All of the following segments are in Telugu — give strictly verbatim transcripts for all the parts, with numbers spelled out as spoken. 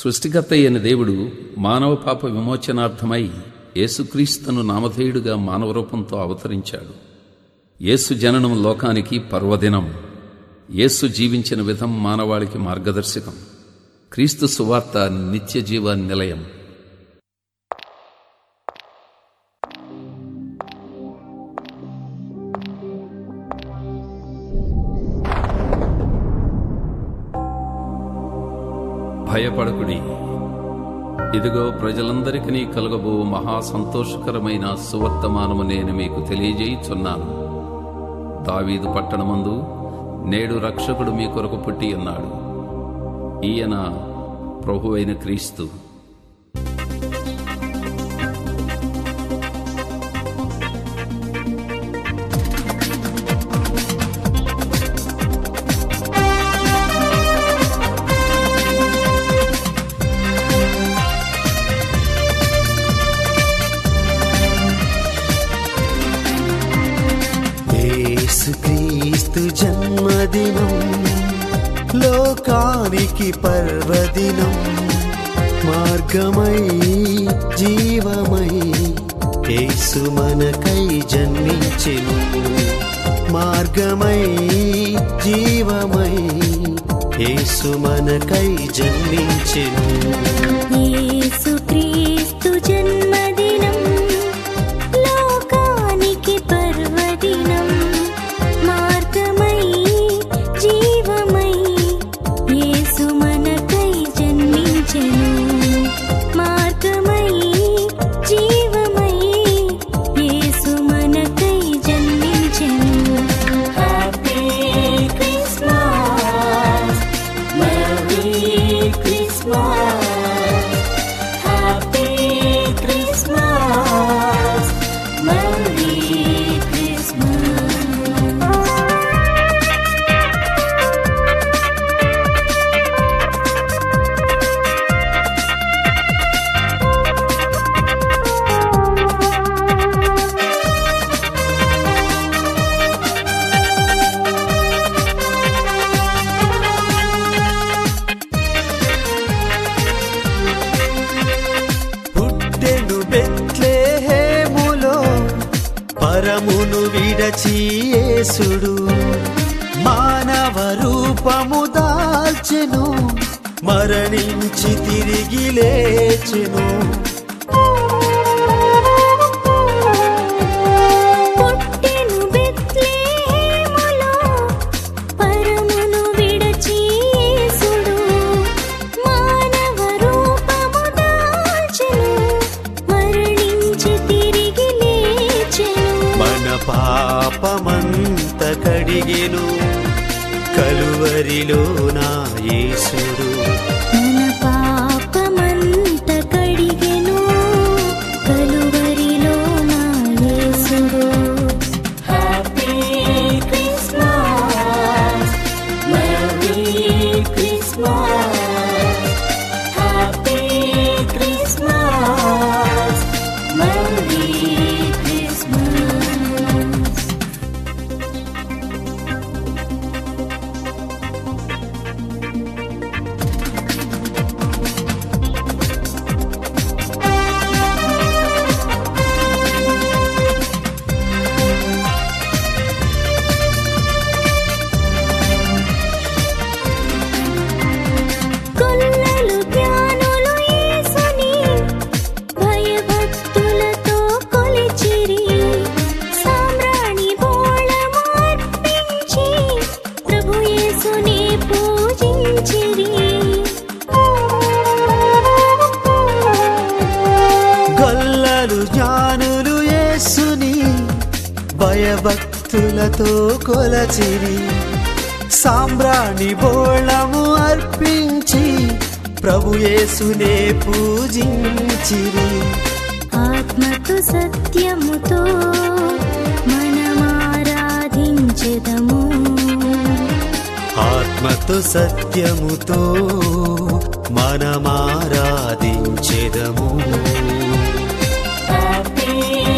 సృష్టికర్త అయిన దేవుడు మానవ పాప విమోచనార్థమై యేసుక్రీస్తును నామధేయుడుగా మానవ రూపంతో అవతరించాడు. యేసు జననం లోకానికి పర్వదినం. యేసు జీవించిన విధం మానవాళికి మార్గదర్శకం. క్రీస్తు సువార్త నిత్య జీవ నిలయం. భయపడకుడి, ఇదిగో ప్రజలందరికీ కలుగబో మహా సంతోషకరమైన సువర్తమానము నేను మీకు తెలియజేయుచున్నాను. దావీదు పట్టణమందు నేడు రక్షకుడు మీ కొరకు పుట్టి ఉన్నాడు. ఈయన ప్రభువైన క్రీస్తు. యేసుక్రీస్తు జన్మదినం, లోకానికి పర్వదినం. మార్గమై జీవమై యేసు మనకై జన్మించెను. మార్గమై జీవమై యేసు మనకై జన్మించెను. యేసుక్రీస్తు జన్మదినం, లోకానికి పర్వదినం. మార్గమై జీవమై యేసు మనకై జన్మించెను. మార్గమై జీవమై యేసు మనకై జన్మించెను. Happy Christmas, merry Christmas. Happy Christmas, merry Christmas. పుట్టెను బెత్లెహేములో పరమును విడచి యేసుడు. మానవ రూపము దాల్చెను, మరణించి తిరిగి లేచెను. పుట్టెను బెత్లెహేములో పరమును విడచి యేసుడు. మానవ రూపము దాల్చెను, మరణించి తిరిగి లేచెను. మన పాపమంత కడిగెను కలువరిలో నా యేసుడు. మన పాపమంత కడిగెను కలువరిలో నా యేసుడు. Happy Christmas, merry Christmas. Happy Christmas, merry Christmas. గొల్లలు జ్ఞానులు యేసుని భయభక్తులతో కొలిచిరి. సామ్రాణి బోళము అర్పించి ప్రభు యేసుని పూజించిరి. గొల్లలు జ్ఞానులు యేసుని భయభక్తులతో కొలచిరి. సాంబ్రాణి బోళము అర్పించి ప్రభు యేసునే పూజించిరి. ఆత్మతో సత్యముతో మనమారాధించెదము. ఆత్మతో సత్యముతో మనమారాధించెదము. Happy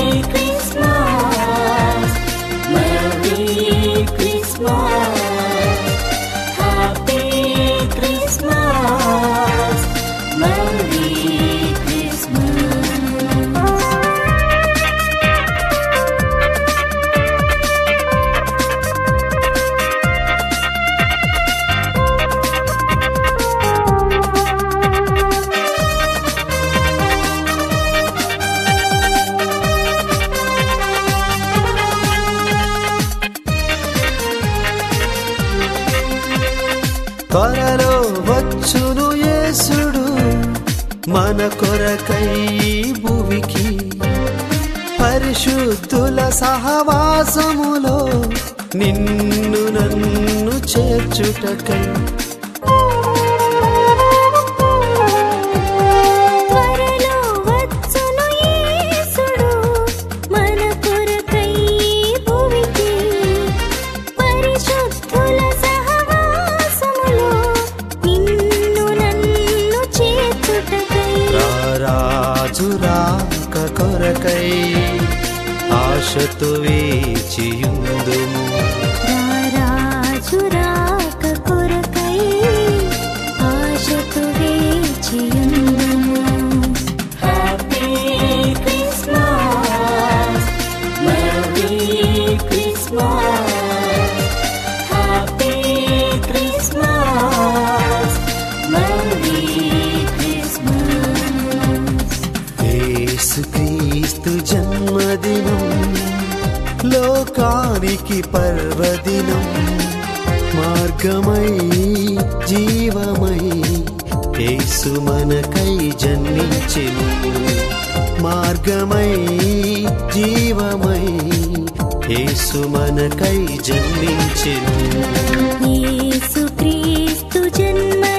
Christmas, merry Christmas. Happy Christmas, మన కొరకై భువికి పరిశుద్ధుల సహవాసములో నిన్ను నన్ను చేర్చుటకై త్వరలో వచ్చును యేసుడు మన కొరకై భూమికి పరిశుద్ధుల సహవాసములో నిన్ను నన్ను చేర్చుటకై రారాజు రాక కొరకై ఆశతో వేచియుందుము రారాజు రాక కొరకై ఆశతో వేచియుందుము. Happy Christmas, merry Christmas, happy Christmas, merry Christmas. Yesu Kreestu జన్మదినం లోకానికి పర్వదినం మార్గమై జీవమై యేసు మనకై జన్మించెను మార్గమై జీవమై యేసు మనకై జన్మించెను యేసుక్రీస్తు జన్మ